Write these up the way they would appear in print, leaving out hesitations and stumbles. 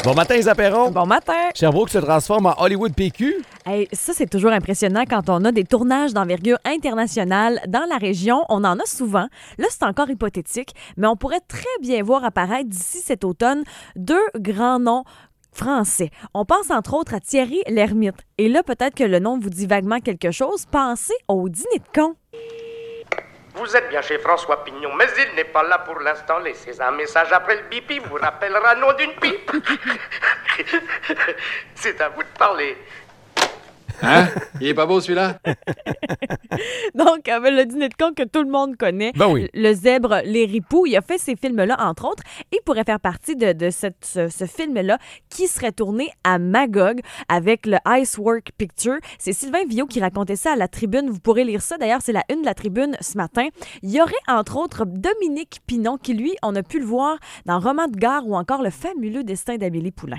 Bon matin, les apéros. Bon matin. Sherbrooke se transforme en Hollywood PQ. Hey, ça, c'est toujours impressionnant quand on a des tournages d'envergure internationale dans la région. On en a souvent. Là, c'est encore hypothétique, mais on pourrait très bien voir apparaître d'ici cet automne 2 grands noms français. On pense entre autres à Thierry Lhermitte. Et là, peut-être que le nom vous dit vaguement quelque chose. Pensez au dîner de con. Vous êtes bien chez François Pignon, mais il n'est pas là pour l'instant. Laissez un message après le bip, il vous rappellera nom d'une pipe. C'est à vous de parler. Hein? Il est pas beau, celui-là? Donc, le dîner de con que tout le monde connaît, Ben oui. le zèbre, les ripoux, il a fait ces films-là, entre autres. Il pourrait faire partie de ce film-là qui serait tourné à Magog avec le Icework Picture. C'est Sylvain Villot qui racontait ça à la Tribune. Vous pourrez lire ça. D'ailleurs, c'est la une de la Tribune ce matin. Il y aurait, entre autres, Dominique Pinon qui, lui, on a pu le voir dans Roman de gare ou encore Le fabuleux destin d'Amélie Poulain.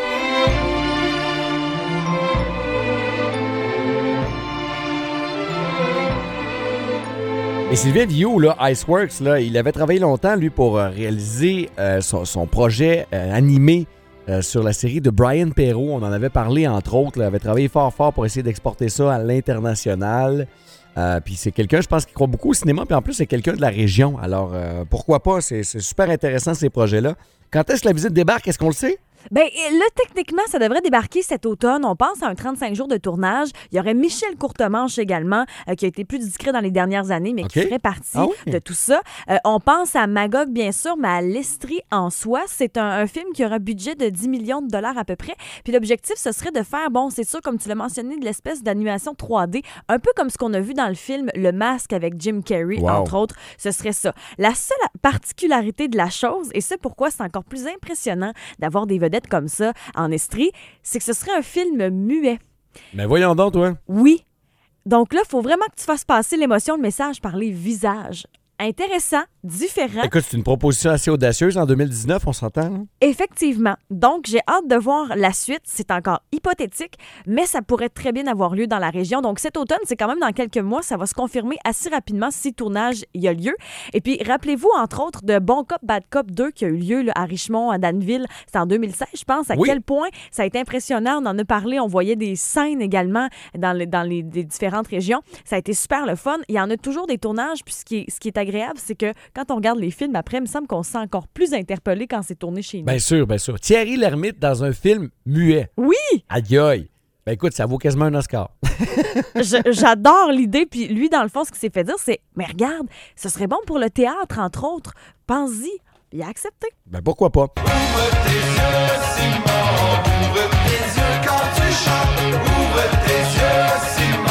Et Sylvain Villot, là, Iceworks, là, il avait travaillé longtemps, lui, pour réaliser son projet animé sur la série de Brian Perrault. On en avait parlé, entre autres. Il avait travaillé fort pour essayer d'exporter ça à l'international. Puis c'est quelqu'un, je pense, qui croit beaucoup au cinéma. Puis en plus, c'est quelqu'un de la région. Alors, pourquoi pas? C'est super intéressant, ces projets-là. Quand est-ce que la visite débarque? Est-ce qu'on le sait? Bien, là, techniquement, ça devrait débarquer cet automne. On pense à un 35 jours de tournage. Il y aurait Michel Courtemanche également, qui a été plus discret dans les dernières années, mais qui ferait partie de tout ça. On pense à Magog, bien sûr, mais à l'Estrie en soi. C'est un film qui aura un budget de 10 millions de dollars à peu près. Puis l'objectif, ce serait de faire, bon, c'est sûr, comme tu l'as mentionné, de l'espèce d'animation 3D, un peu comme ce qu'on a vu dans le film Le Masque avec Jim Carrey, entre autres. Ce serait ça. La seule particularité de la chose, et c'est pourquoi c'est encore plus impressionnant d'avoir des vedettes comme ça en Estrie, c'est que ce serait un film muet. Mais voyons donc, toi. Oui. Donc là, il faut vraiment que tu fasses passer l'émotion, le message par les visages. Intéressant, différent. Écoute, c'est une proposition assez audacieuse en 2019, on s'entend, là? Effectivement. Donc, j'ai hâte de voir la suite. C'est encore hypothétique, mais ça pourrait très bien avoir lieu dans la région. Donc, cet automne, c'est quand même dans quelques mois. Ça va se confirmer assez rapidement si tournage y a lieu. Et puis, rappelez-vous, entre autres, de Bon Cop, Bad Cop 2 qui a eu lieu là, à Richmond, à Danville. C'était en 2016, je pense. À quel point ça a été impressionnant. On en a parlé. On voyait des scènes également dans les différentes régions. Ça a été super le fun. Il y en a toujours des tournages. Puis, ce qui est agréable, c'est que quand on regarde les films après, il me semble qu'on se sent encore plus interpellé quand c'est tourné chez nous. Bien sûr. Thierry Lhermitte dans un film muet. Oui! Aïe aïe! Ben écoute, ça vaut quasiment un Oscar. J'adore l'idée. Puis lui, dans le fond, ce qu'il s'est fait dire, c'est « Mais regarde, ce serait bon pour le théâtre, entre autres. Pense-y. » Il a accepté. Ben pourquoi pas? Ouvre tes yeux, Simon. Ouvre tes yeux quand tu chantes. Ouvre tes yeux, Simon.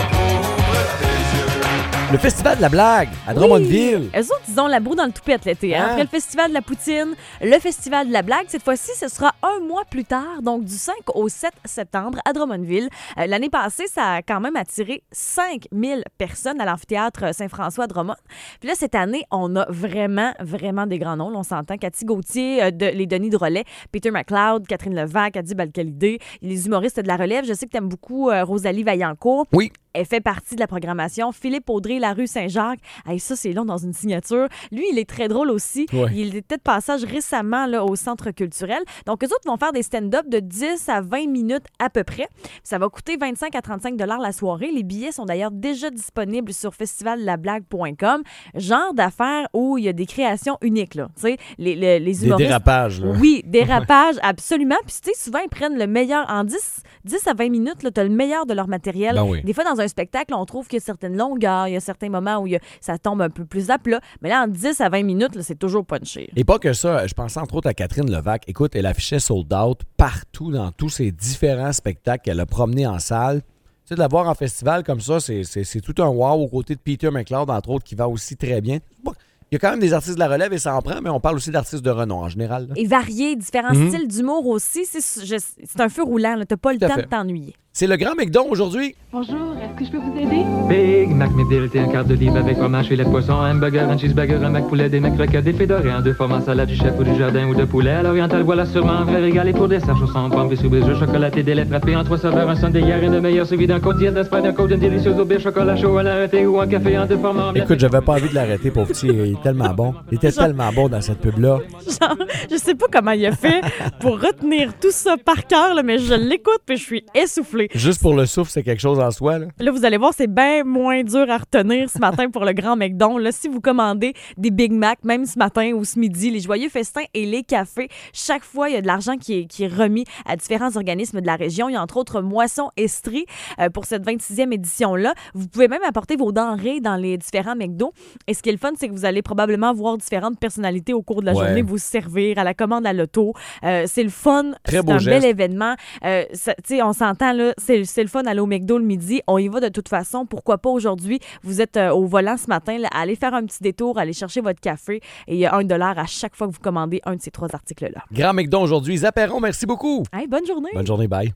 Le Festival de la blague à Drummondville. Eux autres, ils ont la broue dans le toupette l'été. Hein? Après le Festival de la poutine, le Festival de la blague, cette fois-ci, ce sera un mois plus tard, donc du 5 au 7 septembre à Drummondville. L'année passée, ça a quand même attiré 5000 personnes à l'amphithéâtre Saint-François à Drummond. Puis là, cette année, on a vraiment des grands noms. Là, on s'entend Cathy Gauthier, les Denis Drolet, Peter McLeod, Catherine Levac, Adib Al-Khalidé, les humoristes de la relève. Je sais que tu aimes beaucoup Rosalie Vaillancourt. Oui. Elle fait partie de la programmation. Philippe Audrey, La Rue Saint-Jacques. Hey, ça, c'est long dans une signature. Lui, il est très drôle aussi. Ouais. Il était de passage récemment là, au Centre culturel. Donc, eux autres vont faire des stand-up de 10 à 20 minutes à peu près. Ça va coûter 25 à 35 $ la soirée. Les billets sont d'ailleurs déjà disponibles sur festivallablague.com. Genre d'affaires où il y a des créations uniques. Là. Tu sais, les humoristes... Des dérapages. Là. Oui, dérapages, absolument. Puis, tu sais, souvent, ils prennent le meilleur. En 10 à 20 minutes, tu as le meilleur de leur matériel. Ben oui. Des fois, dans un spectacle, on trouve qu'il y a certaines longueurs, il y a certains moments où ça tombe un peu plus à plat. Mais là, en 10 à 20 minutes, là, c'est toujours punché. Et pas que ça. Je pensais entre autres à Catherine Levac. Écoute, elle affichait sold out partout dans tous ses différents spectacles qu'elle a promenés en salle. Tu sais, de la voir en festival comme ça, c'est tout un wow aux côtés de Peter McLeod, entre autres, qui va aussi très bien. Il y a quand même des artistes de la relève et ça en prend, mais on parle aussi d'artistes de renom en général. Là. Et variés, différents styles d'humour aussi. C'est un feu roulant. Tu n'as pas le temps de t'ennuyer. C'est le Grand McDon aujourd'hui. Bonjour, est-ce que je peux vous aider? Big Mac McDLT, un quart de livre avec fromage, filet de poisson, un hamburger, un cheeseburger, un Mac poulet, des Mac croquettes, des fédorés, en 2 formats, salade du chef ou du jardin ou de poulet. À l'oriental, voilà sûrement un vrai régal. Et pour dessert, chausson, pomme, bisous, bisous, chocolaté, des laits frappés en 3 saveurs, un sundae hier, rien de meilleur, celui d'un côte d'hier, d'un sprite, d'un côte, d'une délicieuse aubé, chocolat chaud, un arrêté ou un café en 2 formats. Écoute, j'avais pas envie de l'arrêter, pauvre petit. Il est tellement bon. Il était tellement bon dans cette pub-là. Genre, je sais pas comment il a fait pour retenir tout ça par cœur, là, mais je l'écoute puis je suis essoufflée. Juste pour le souffle, c'est quelque chose en soi. Là, vous allez voir, c'est bien moins dur à retenir ce matin pour le Grand McDon. Là, si vous commandez des Big Mac, même ce matin ou ce midi, les joyeux festins et les cafés, chaque fois, il y a de l'argent qui est remis à différents organismes de la région. Il y a entre autres Moisson Estrie pour cette 26e édition-là. Vous pouvez même apporter vos denrées dans les différents McDo. Et ce qui est le fun, c'est que vous allez probablement voir différentes personnalités au cours de la journée vous servir à la commande à l'auto. C'est le fun. Très beau un geste. bel événement. On s'entend, là, c'est le fun d'aller au McDo le midi. On y va de toute façon. Pourquoi pas aujourd'hui? Vous êtes au volant ce matin. Là, allez faire un petit détour, allez chercher votre café. Et il y a $1 à chaque fois que vous commandez un de ces 3 articles-là. Grand McDon aujourd'hui. Zapperon, merci beaucoup. Hey, bonne journée. Bonne journée, bye.